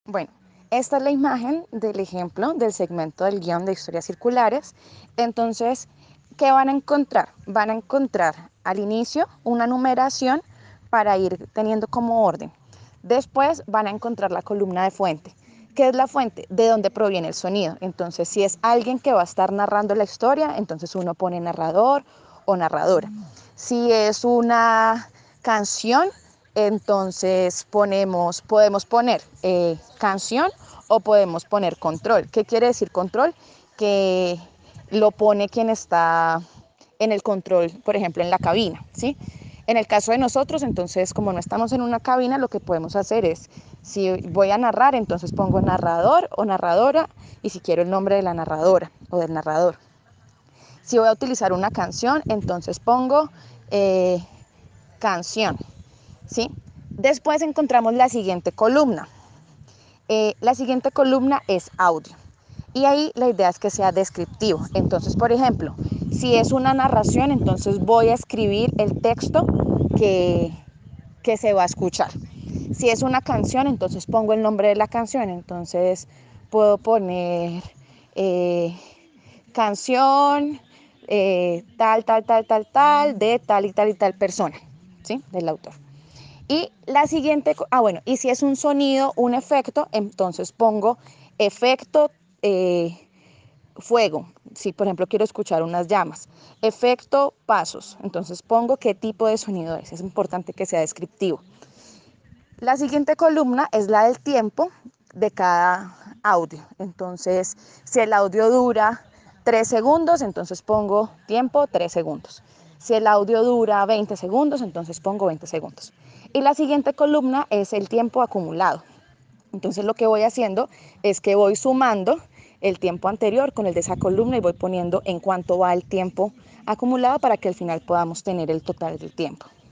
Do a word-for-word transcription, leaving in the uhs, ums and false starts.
Bueno, esta es la imagen del ejemplo del segmento del guión de historias circulares. Entonces, ¿qué van a encontrar? Van a encontrar al inicio una numeración para ir teniendo como orden. Después van a encontrar la columna de fuente. ¿Qué es la fuente? De dónde proviene el sonido. Entonces, si es alguien que va a estar narrando la historia, entonces uno pone narrador o narradora. Si es una canción, entonces ponemos, podemos poner eh, canción o podemos poner control. ¿Qué quiere decir control? Que lo pone quien está en el control, por ejemplo, en la cabina, ¿sí? En el caso de nosotros, entonces, como no estamos en una cabina, lo que podemos hacer es, si voy a narrar, entonces pongo narrador o narradora y si quiero el nombre de la narradora o del narrador. Si voy a utilizar una canción, entonces pongo eh, canción, ¿sí? Después encontramos la siguiente columna. Eh, la siguiente columna es audio. Y ahí la idea es que sea descriptivo. Entonces, por ejemplo, si es una narración, entonces voy a escribir el texto que, que se va a escuchar. Si es una canción, entonces pongo el nombre de la canción. Entonces puedo poner eh, canción eh, tal, tal, tal, tal, tal, de tal y tal y tal persona, ¿sí? Del autor. Y la siguiente, ah bueno, y si es un sonido, un efecto, entonces pongo efecto eh, fuego. Si por ejemplo quiero escuchar unas llamas. Efecto pasos, entonces pongo qué tipo de sonido es. Es importante que sea descriptivo. La siguiente columna es la del tiempo de cada audio. Entonces, si el audio dura tres segundos, entonces pongo tiempo tres segundos. Si el audio dura veinte segundos, entonces pongo veinte segundos. Y la siguiente columna es el tiempo acumulado. Entonces lo que voy haciendo es que voy sumando el tiempo anterior con el de esa columna y voy poniendo en cuánto va el tiempo acumulado para que al final podamos tener el total del tiempo.